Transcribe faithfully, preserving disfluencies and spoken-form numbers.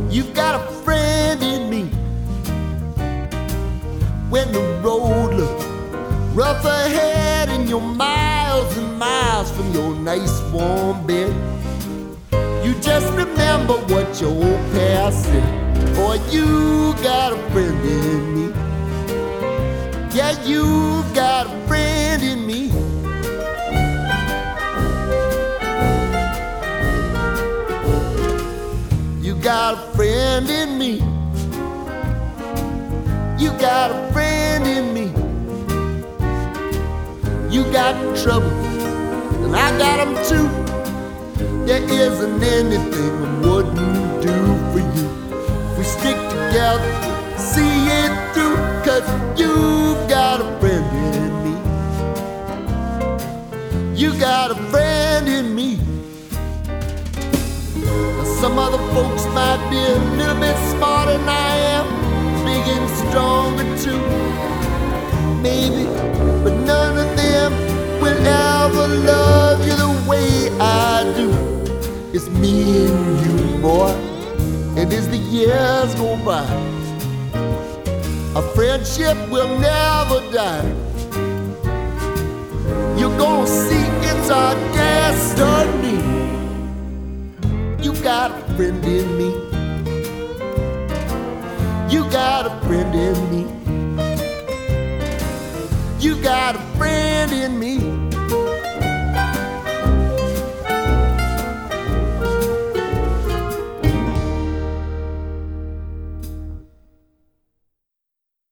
You've got a friend in me. When the road looks rough ahead and you're miles and miles from your nice warm bed, you just remember what your old past said. Boy, you got a friend in me. Yeah, you got a friend in me. You got a friend in me. You got a friend in me. You got trouble, and I got them too. There isn't anything I wouldn't do for you. We stick together, see it through, 'cause you've got a friend in me. You got a friend in me. Now, some other folks might be a little bit smarter than I am, big and stronger too, maybe, but none of them will ever love you the way I do. It's me and you, boy, and as the years go by, our friendship will never die. You're gonna see it's our destiny. You got a friend in me. You got a friend in me. You got a friend in me.